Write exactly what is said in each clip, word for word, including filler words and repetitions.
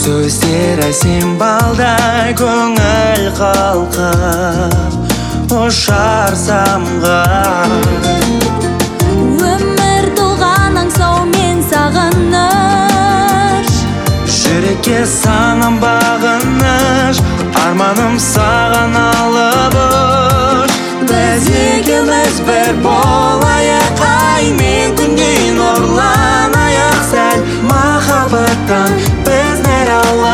Сөздер әсем балдай көңіл қалқып ұшар самғап. Өмір толған аңсау мен сағыныш, жүрекке санам бағыныш, арманым саған алып ұш. Біз екеуміз бір болайық, ай мен күндей нұрланайық, сәл махаббаттан біз нәр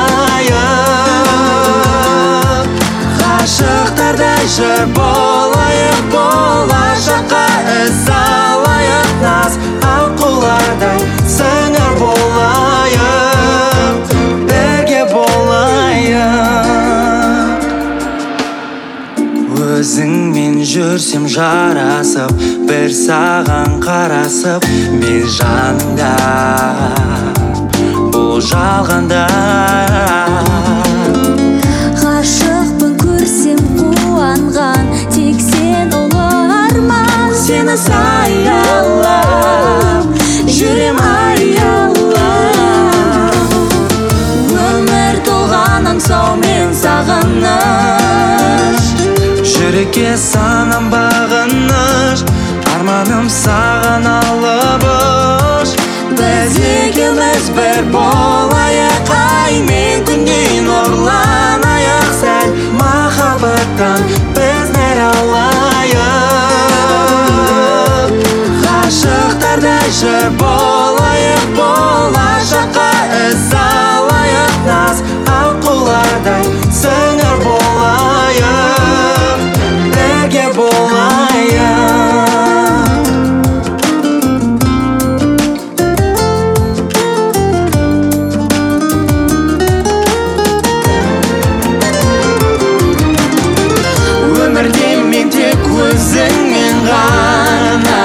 алайық. Ғашықтардай жыр болайық, болашаққа із алайық, наз аққулардай сыңар болайық, бірге болайық. Өзіңмен жүрсем жарасып, бір саған қарасып, мен жаныңда, бұл жалғанда. Ғашықпын көрсем қуанған, тек сен ұлы арман. Сені саялап, жүрем аялап. Өмір толған аңсау мен сағыныш, жүрекке санам бағыныш, арманым саған алып ұш. Біз екеуміз бір болайық, ай мен күндей нұрланайық, сәл махаббаттан біз нәр алайық. Ғашықтардай жыр болайық, болашаққа із алайық, наз аққулардай сыңар болайық, бірге болайық. Өмірде мен тек өзіңмен ғана,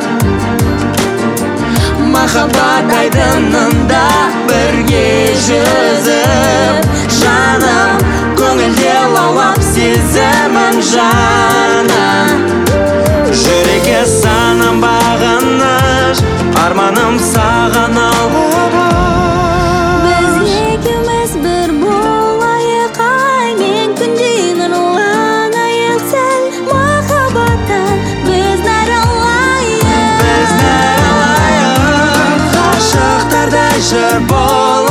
махаббат айдынында бірге жүзіп, жаным көңілде лаулап сезімің жана. Жүрекке санам бағыныш, арманым саған алып ұш. біз екеуміз бір болайық, ай мен күндей нұрланайық, сәл махаббаттан біз нәр алайық. Біз нәр алайық, ғашықтардай жыр бол